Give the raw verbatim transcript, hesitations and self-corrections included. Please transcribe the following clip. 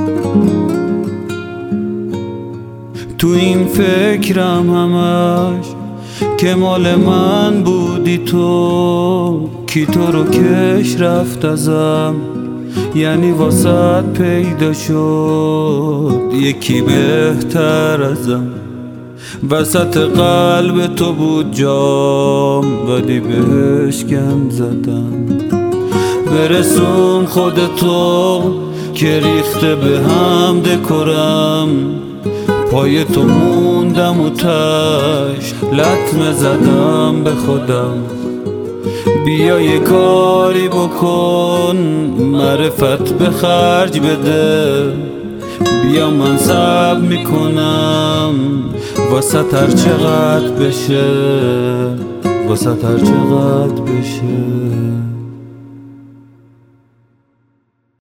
تو این فکرم همش که مال من بودی تو، کی تو رو کش رفت ازم، یعنی واسط پیدا شد یکی بهتر ازم. وسط قلب تو بود جام ولی بهش گند زدم. برسون خودتو که ریخته به هم دکورم، پای تو موندم و تش لطمه زدم به خودم. بیا یه کاری بکن معرفت به خرج بده، بیا من صبر میکنم واسه هر چقدر بشه، واسه هر چقدر بشه.